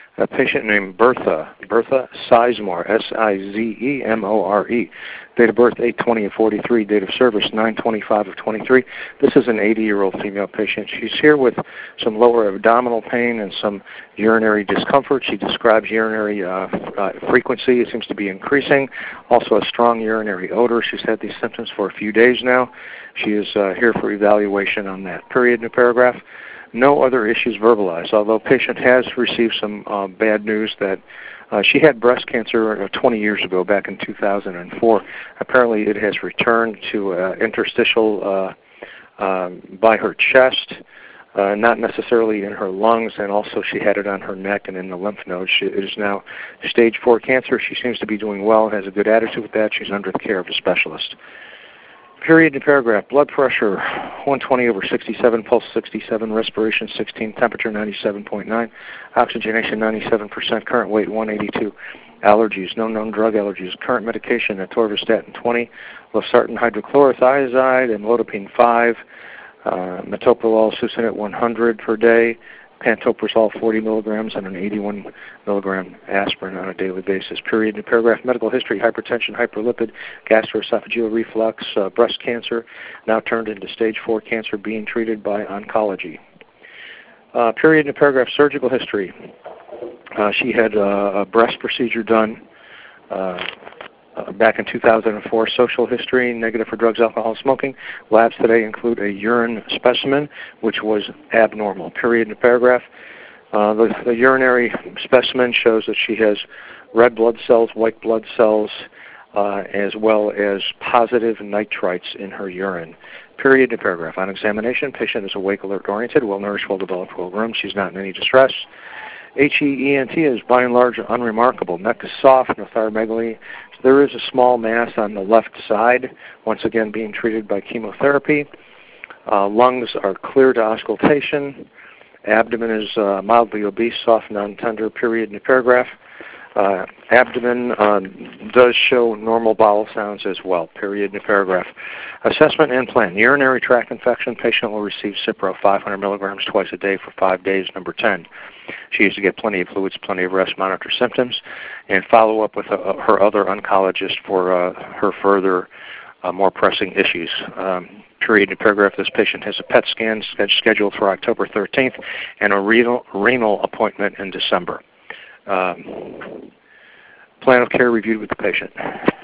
A patient named Bertha Sizemore, Sizemore. Date of birth 8/20 of 43. Date of service 9/25 of 23. This is an 80-year-old female patient. She's here with some lower abdominal pain and some urinary discomfort. She describes urinary frequency. It seems to be increasing. Also a strong urinary odor. She's had these symptoms for a few days now. She is here for evaluation on that. Period in the paragraph. No other issues verbalized, although patient has received some bad news that she had breast cancer 20 years ago, back in 2004. Apparently it has returned to interstitial by her chest, not necessarily in her lungs, and also she had it on her neck and in the lymph nodes. It is now stage 4 cancer. She seems to be doing well, has a good attitude with that. She's under the care of a specialist. Period in paragraph. Blood pressure 120/67, pulse 67, respiration 16, temperature 97.9, oxygenation 97%, current weight 182. Allergies, no known drug allergies. Current medication, atorvastatin 20, losartan hydrochlorothiazide, amlodipine 5, metoprolol succinate 100 per day, pantoprazole 40 milligrams, and an 81 milligram aspirin on a daily basis. Period in paragraph. Medical history: hypertension, hyperlipid, gastroesophageal reflux, breast cancer, now turned into stage 4 cancer, being treated by oncology. Period in paragraph. Surgical history: she had a breast procedure done back in 2004. Social history: negative for drugs, alcohol, smoking. Labs today include a urine specimen, which was abnormal. Period in the paragraph. The urinary specimen shows that she has red blood cells, white blood cells, as well as positive nitrites in her urine. Period in the paragraph. On examination, patient is awake, alert, oriented, well-nourished, well-developed, well-groomed. She's not in any distress. HEENT is by and large unremarkable. Neck is soft, no thyromegaly. There is a small mass on the left side, once again being treated by chemotherapy. Lungs are clear to auscultation. Abdomen is mildly obese, soft, non-tender. Period in the paragraph. Abdomen does show normal bowel sounds as well. Period in the paragraph. Assessment and plan. Urinary tract infection. Patient will receive Cipro 500 milligrams twice a day for 5 days. Number 10. She needs to get plenty of fluids, plenty of rest, monitor symptoms, and follow up with her other oncologist for her further more pressing issues. Period in paragraph. This patient has a PET scan scheduled for October 13th and a renal appointment in December. Plan of care reviewed with the patient.